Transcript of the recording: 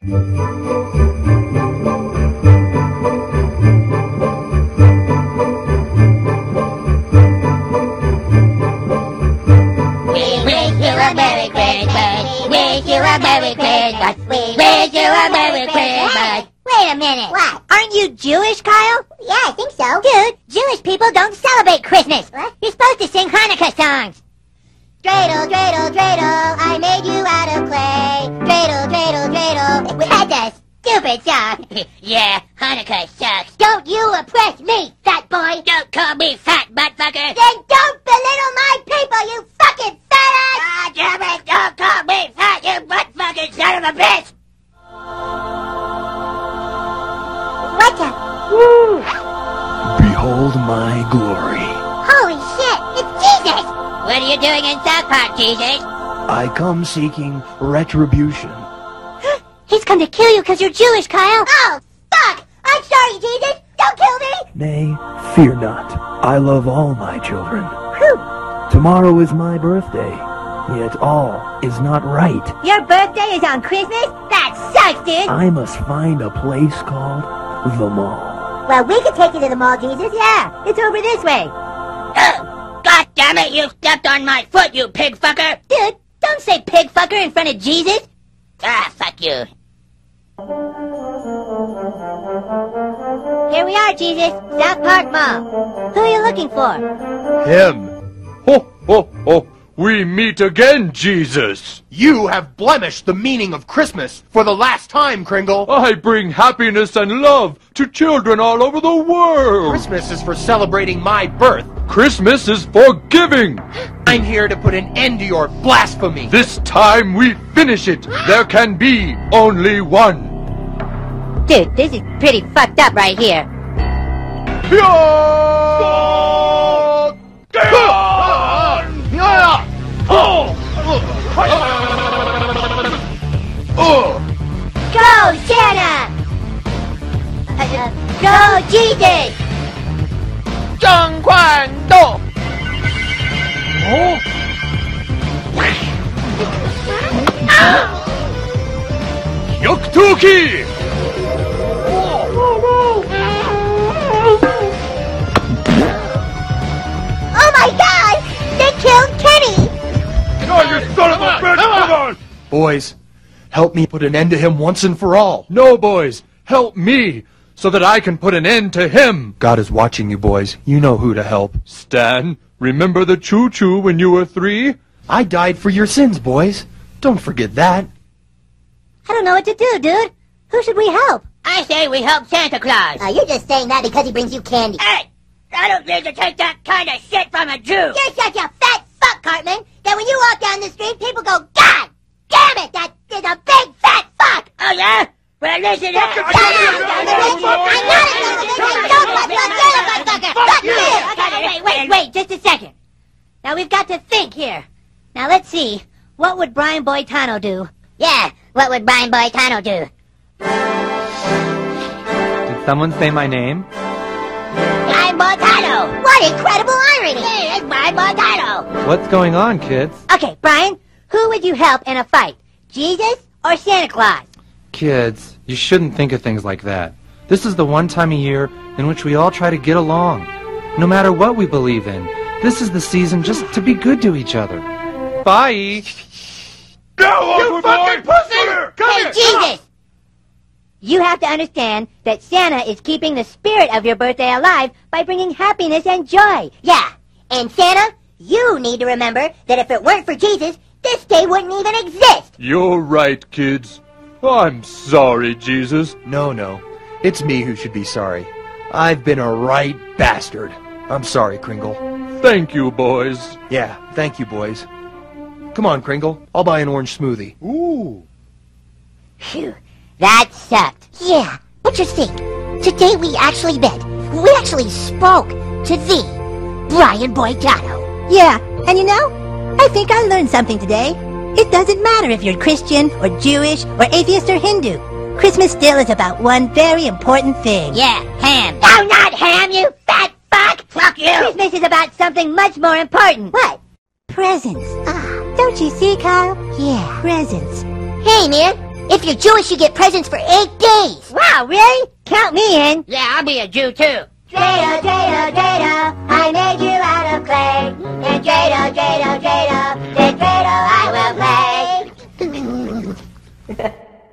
Merry Christmas. Wish you a Merry Christmas. Wish you a Merry Christmas. Wait a minute. What? Aren't you Jewish, Kyle? Yeah, I think so. Dude, Jewish people don't celebrate Christmas. What? You're supposed to sing Hanukkah songs. Dreidel, dreidel, dreidel, I made you out of clay. Dreidel, dreidel, dreidel. That's a stupid song. Yeah, Hanukkah sucks. Don't you oppress me, fat boy. Don't call me fat, buttfucker. Then don't belittle my people, you fucking fat ass! Ah, damn it, don't call me fat, you buttfucking son of a bitch. What the? Behold my glory. Holy shit, it's Jesus! What are you doing in South Park, Jesus? I come seeking retribution. He's come to kill you because you're Jewish, Kyle. Oh, fuck! I'm sorry, Jesus! Don't kill me! Nay, fear not. I love all my children. Whew. Tomorrow is my birthday, yet all is not right. Your birthday is on Christmas? That sucks, dude. I must find a place called the mall. Well, we could take you to the mall, Jesus. Yeah, it's over this way. God damn it, you stepped on my foot, you pig fucker. Dude, don't say pig fucker in front of Jesus. Ah, fuck you. Here we are, Jesus. South Park Mall. Who are you looking for? Him. Ho, ho, ho. We meet again, Jesus. You have blemished the meaning of Christmas for the last time, Kringle. I bring happiness and love to children all over the world. Christmas is for celebrating my birth. Christmas is for giving. I'm here to put an end to your blasphemy. This time we finish it. There can be only one. Dude, this is pretty fucked up right here. Go, Santa! Go, Jesus! 张冠斗。 役闘機 Oh my god! They killed Kenny! Oh, you son of a bitch! Come on! Boys, help me put an end to him once and for all. No, boys. Help me, so that I can put an end to him. God is watching you, boys. You know who to help. Stan, remember the choo-choo when you were 3? I died for your sins, boys. Don't forget that. I don't know what to do, dude. Who should we help? I say we help Santa Claus. You're just saying that because he brings you candy. Hey! I don't need to take that kind of shit from a Jew. You're such a fat fuck, Cartman, that when you walk down the street, people go, God damn it, that is a big fat fuck! Oh, yeah? Well, listen up. Wait, just a second. Now, we've got to think here. Now, let's see. What would Brian Boitano do? Yeah, what would Brian Boitano do? Did someone say my name? Brian Boitano! What incredible irony! Hey, it's Brian Boitano! What's going on, kids? Okay, Brian, who would you help in a fight? Jesus or Santa Claus? Kids, you shouldn't think of things like that. This is the one time a year in which we all try to get along. No matter what we believe in, this is the season just to be good to each other. Bye! You fucking pussy! Hey, Jesus! You have to understand that Santa is keeping the spirit of your birthday alive by bringing happiness and joy. Yeah, and Santa, you need to remember that if it weren't for Jesus, this day wouldn't even exist! You're right, kids. I'm sorry, Jesus. No. It's me who should be sorry. I've been a right bastard. I'm sorry, Kringle. Thank you, boys. Yeah, thank you, boys. Come on, Kringle. I'll buy an orange smoothie. Ooh. Phew, that sucked. Yeah, but just think, today we actually met. We actually spoke to thee, Brian Boitano. Yeah, and you know, I think I learned something today. It doesn't matter if you're Christian or Jewish or atheist or Hindu. Christmas still is about one very important thing. Yeah, ham. No, not ham, you fat fuck! Fuck you! Christmas is about something much more important. What? Presents. Don't you see, Kyle? Yeah. Presents. Hey, man, If you're Jewish, you get presents for 8 days. Wow, really? Count me in. Yeah, I'll be a Jew too. Jada, Jada, Jada,